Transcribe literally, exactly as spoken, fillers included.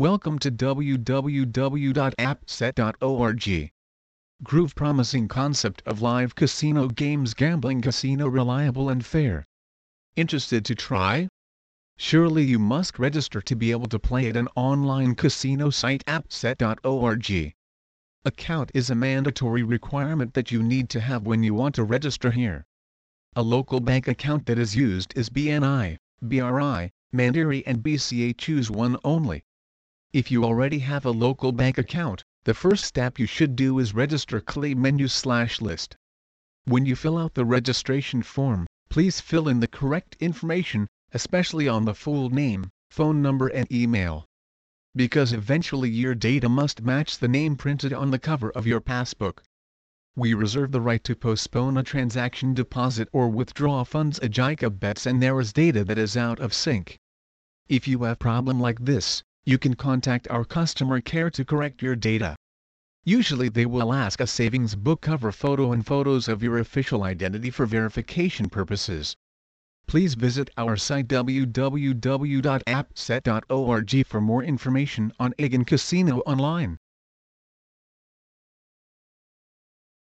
Welcome to w w w dot appset dot org. Groove promising concept of live casino games, gambling casino, reliable and fair. Interested to try? Surely you must register to be able to play at an online casino site, appset dot org. Account is a mandatory requirement that you need to have when you want to register here. A local bank account that is used is B N I, B R I, Mandiri and B C A. Choose one only. If you already have a local bank account, the first step you should do is register. Click menu slash list. When you fill out the registration form, please fill in the correct information, especially on the full name, phone number and email. Because eventually your data must match the name printed on the cover of your passbook. We reserve the right to postpone a transaction, deposit or withdraw funds at Jacob Bets and there is data that is out of sync. If you have problem like this, you can contact our customer care to correct your data. Usually they will ask a savings book cover photo and photos of your official identity for verification purposes. Please visit our site w w w dot appset dot org for more information on Agen Casino Online.